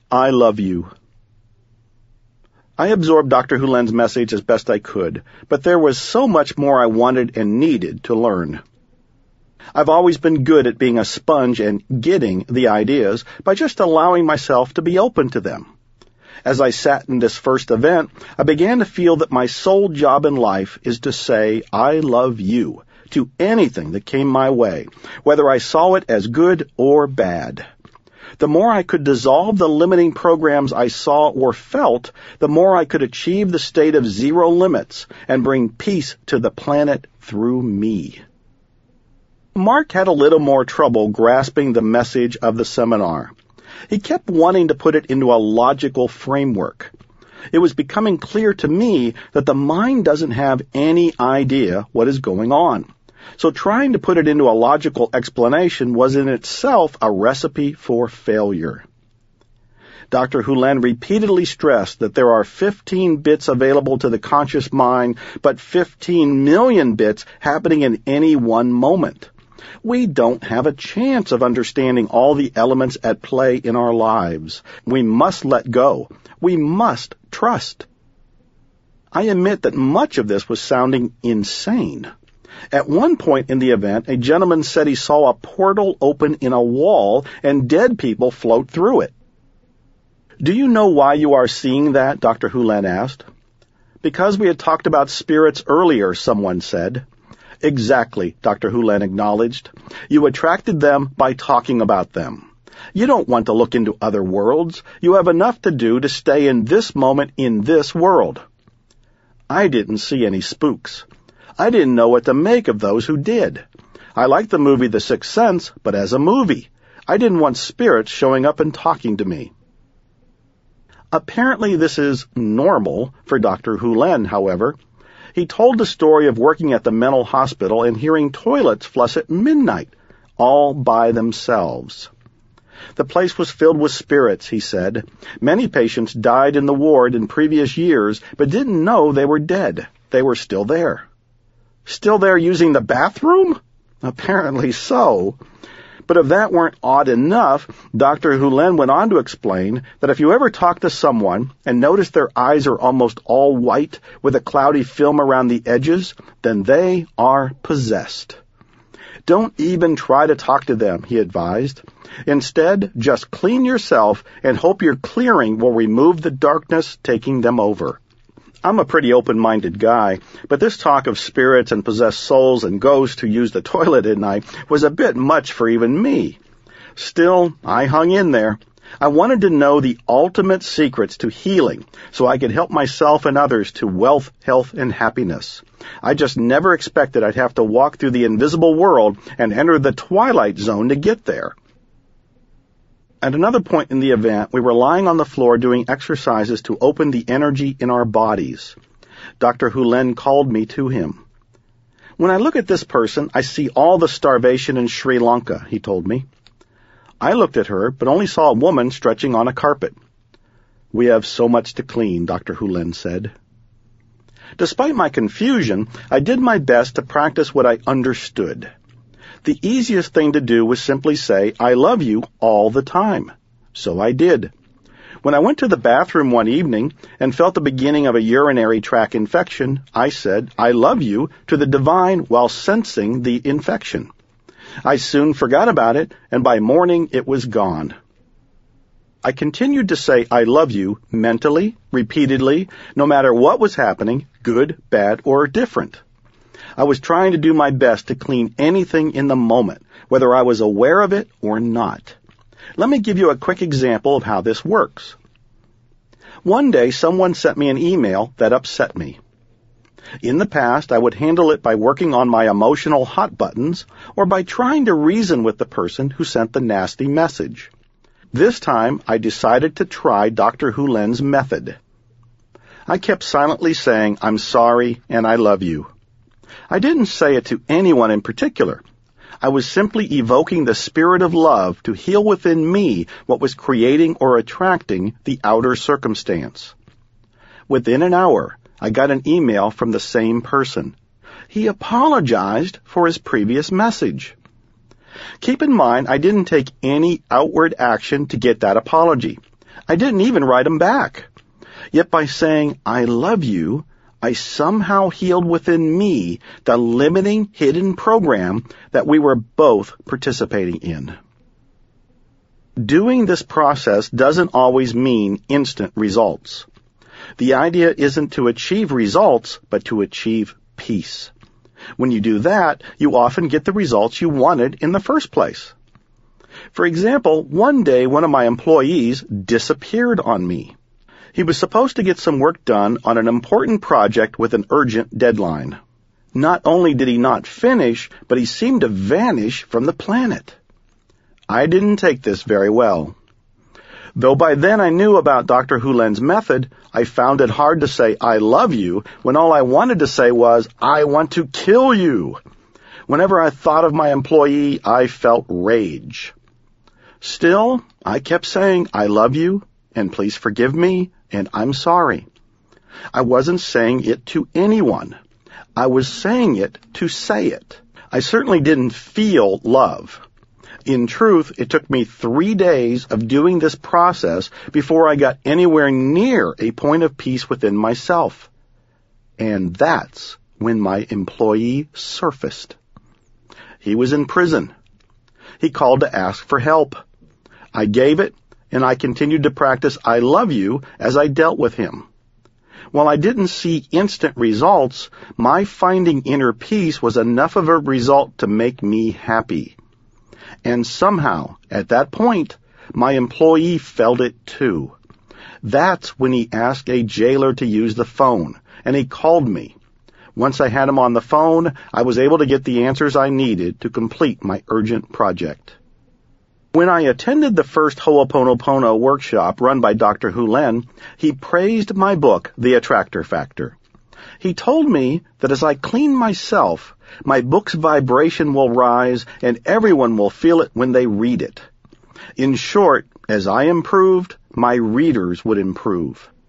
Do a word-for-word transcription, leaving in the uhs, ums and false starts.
I love you. I absorbed Doctor Hulen's message as best I could, but there was so much more I wanted and needed to learn. I've always been good at being a sponge and getting the ideas by just allowing myself to be open to them. As I sat in this first event, I began to feel that my sole job in life is to say, I love you, to anything that came my way, whether I saw it as good or bad. The more I could dissolve the limiting programs I saw or felt, the more I could achieve the state of zero limits and bring peace to the planet through me. Mark had a little more trouble grasping the message of the seminar. He kept wanting to put it into a logical framework. It was becoming clear to me that the mind doesn't have any idea what is going on. So trying to put it into a logical explanation was in itself a recipe for failure. Doctor Hulen repeatedly stressed that there are fifteen bits available to the conscious mind, but fifteen million bits happening in any one moment. We don't have a chance of understanding all the elements at play in our lives. We must let go. We must trust. I admit that much of this was sounding insane. At one point in the event, a gentleman said he saw a portal open in a wall and dead people float through it. Do you know why you are seeing that? Doctor Hulen asked. Because we had talked about spirits earlier, someone said. Exactly, Doctor Hulen acknowledged. You attracted them by talking about them. You don't want to look into other worlds. You have enough to do to stay in this moment in this world. I didn't see any spooks. I didn't know what to make of those who did. I liked the movie The Sixth Sense, but as a movie. I didn't want spirits showing up and talking to me. Apparently this is normal for Doctor Hulen, however. He told the story of working at the mental hospital and hearing toilets flush at midnight, all by themselves. The place was filled with spirits, he said. Many patients died in the ward in previous years, but didn't know they were dead. They were still there. Still there using the bathroom? Apparently so. But if that weren't odd enough, Doctor Hulen went on to explain that if you ever talk to someone and notice their eyes are almost all white with a cloudy film around the edges, then they are possessed. Don't even try to talk to them, he advised. Instead, just clean yourself and hope your clearing will remove the darkness taking them over. I'm a pretty open-minded guy, but this talk of spirits and possessed souls and ghosts who use the toilet at night was a bit much for even me. Still, I hung in there. I wanted to know the ultimate secrets to healing so I could help myself and others to wealth, health, and happiness. I just never expected I'd have to walk through the invisible world and enter the twilight zone to get there. At another point in the event, we were lying on the floor doing exercises to open the energy in our bodies. Doctor Hulen called me to him. When I look at this person, I see all the starvation in Sri Lanka, he told me. I looked at her, but only saw a woman stretching on a carpet. We have so much to clean, Doctor Hulen said. Despite my confusion, I did my best to practice what I understood. The easiest thing to do was simply say, I love you all the time. So I did. When I went to the bathroom one evening and felt the beginning of a urinary tract infection, I said, I love you to the divine while sensing the infection. I soon forgot about it, and by morning it was gone. I continued to say, I love you mentally, repeatedly, no matter what was happening, good, bad, or different. I was trying to do my best to clean anything in the moment, whether I was aware of it or not. Let me give you a quick example of how this works. One day, someone sent me an email that upset me. In the past, I would handle it by working on my emotional hot buttons or by trying to reason with the person who sent the nasty message. This time, I decided to try Doctor Hulen's method. I kept silently saying, I'm sorry and I love you. I didn't say it to anyone in particular. I was simply evoking the spirit of love to heal within me what was creating or attracting the outer circumstance. Within an hour, I got an email from the same person. He apologized for his previous message. Keep in mind, I didn't take any outward action to get that apology. I didn't even write him back. Yet by saying, I love you, I somehow healed within me the limiting hidden program that we were both participating in. Doing this process doesn't always mean instant results. The idea isn't to achieve results, but to achieve peace. When you do that, you often get the results you wanted in the first place. For example, one day one of my employees disappeared on me. He was supposed to get some work done on an important project with an urgent deadline. Not only did he not finish, but he seemed to vanish from the planet. I didn't take this very well. Though by then I knew about Doctor Hulen's method, I found it hard to say I love you when all I wanted to say was, I want to kill you. Whenever I thought of my employee, I felt rage. Still, I kept saying, I love you, and please forgive me, and I'm sorry. I wasn't saying it to anyone. I was saying it to say it. I certainly didn't feel love. In truth, it took me three days of doing this process before I got anywhere near a point of peace within myself. And that's when my employee surfaced. He was in prison. He called to ask for help. I gave it, and I continued to practice I love you as I dealt with him. While I didn't see instant results, my finding inner peace was enough of a result to make me happy. And somehow, at that point, my employee felt it too. That's when he asked a jailer to use the phone, and he called me. Once I had him on the phone, I was able to get the answers I needed to complete my urgent project. When I attended the first Ho'oponopono workshop run by Doctor Hulen, he praised my book, The Attractor Factor. He told me that as I clean myself, my book's vibration will rise and everyone will feel it when they read it. In short, as I improved, my readers would improve.